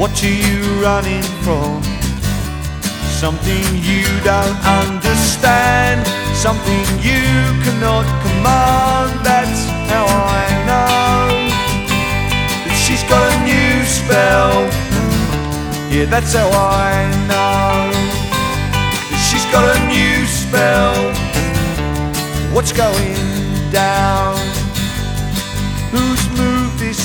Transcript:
What are you running from? Something you don't understand, something you cannot command. That's how I know that she's got a new spell. Yeah, that's how I know that she's got a new spell. What's going down? Who's moving?